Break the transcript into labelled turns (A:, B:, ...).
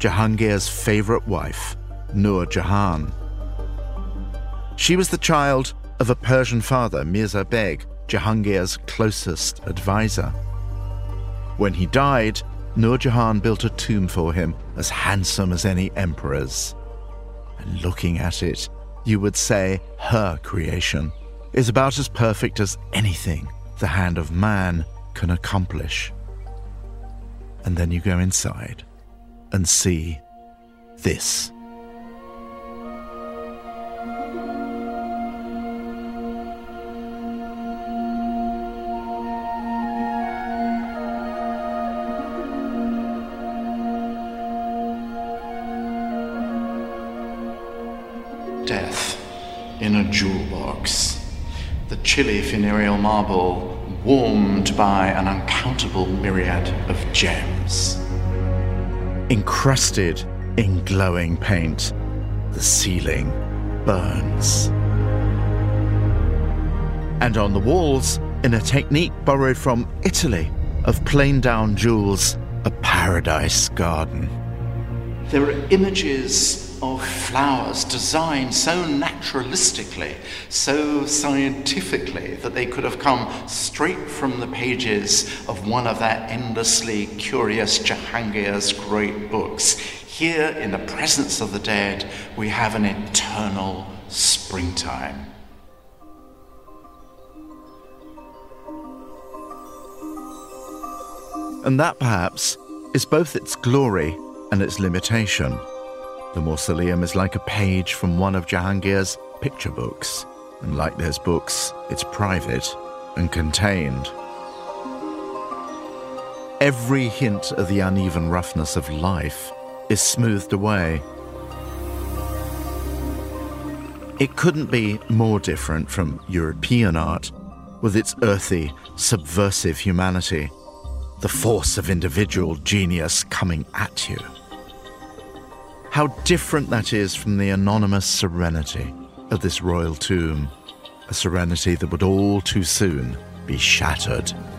A: Jahangir's favourite wife, Nur Jahan. She was the child of a Persian father, Mirza Beg, Jahangir's closest advisor. When he died, Nur Jahan built a tomb for him as handsome as any emperor's. And looking at it, you would say her creation is about as perfect as anything the hand of man can accomplish. And then you go inside and see this.
B: Death in a jewel box. The chilly funereal marble warmed by an uncountable myriad of gems.
A: Encrusted in glowing paint, the ceiling burns. And on the walls, in a technique borrowed from Italy, of planed-down jewels, a paradise garden.
B: There are images of flowers designed so naturalistically, so scientifically, that they could have come straight from the pages of one of that endlessly curious Jahangir's great books. Here, in the presence of the dead, we have an eternal springtime.
A: And that, perhaps, is both its glory and its limitation. The mausoleum is like a page from one of Jahangir's picture books, and like those books, it's private and contained. Every hint of the uneven roughness of life is smoothed away. It couldn't be more different from European art, with its earthy, subversive humanity, the force of individual genius coming at you. How different that is from the anonymous serenity of this royal tomb, a serenity that would all too soon be shattered.